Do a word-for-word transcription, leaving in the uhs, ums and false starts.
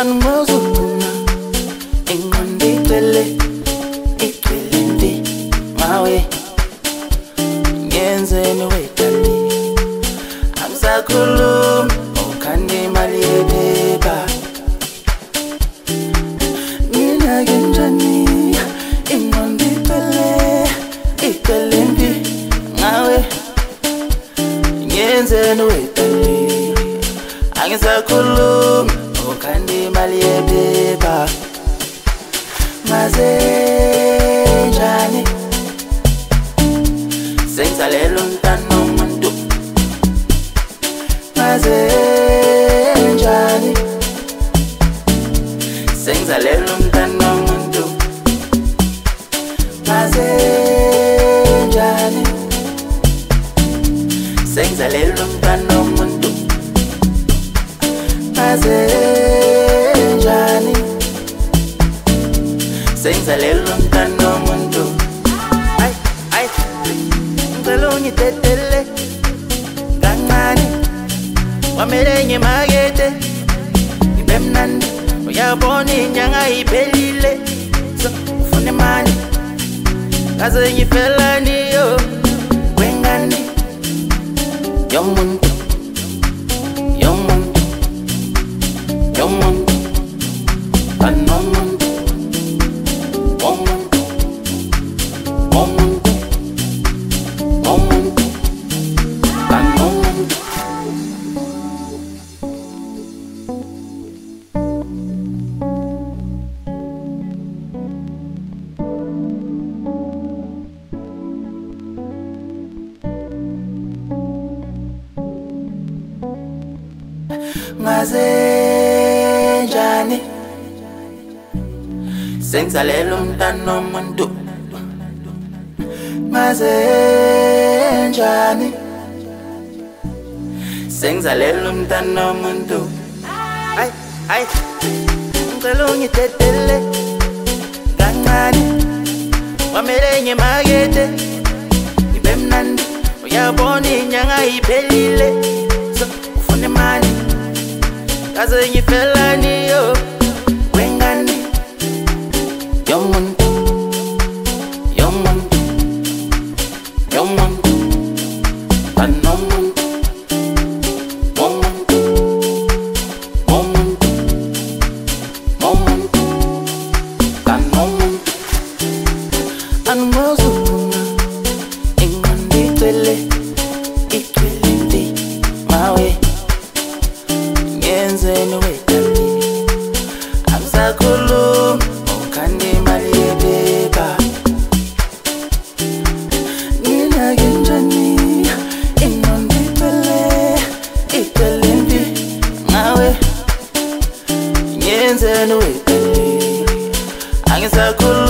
Anumozukuna Ingondi Pele Ikwelendi Mawe Nyenze niwe tali Amsakulum Okandi malibeba Nina genjani Ingondi Pele Ikwelendi Mawe Nyenze niwe tali Amsakulum Okandi malibeba Maze jani Senza lelontano mundu Maze jani Senza lelontano mundu Maze jani Senza lelontano mundu Maze jani Senza lelontano mundu Ay, ay Ngalonyi tetele Gangani Wamerenye magete Ibemnandi Uyaboni nyanga ibelile So ufune mani Kaze yifelani yo Wengani Yomuntu Yomuntu Yomuntu Anomuntu Omuntu Omuntu Omuntu Anomuntu Maze jani Senza lelontano mundu Maze jani Senza lelontano mundu Ay, ay Ngalonyi tetele Gangani Wamerenye magete Ibemnandi Uyaboni nyanga ibelile So ufune mani Kaze yifelani yo Wengani Yomuntu Yomuntu Yomuntu Anomuntu Omuntu Omuntu Omuntu Anomuntu Anumozukuna Ingondi Pele Ikwelendi Mawe Nyenze niwe tali Amsakulum Okandi malibeba Nina genjani Ingondi Pele Ikwelendi Mawe Nyenze niwe tali Amsakulum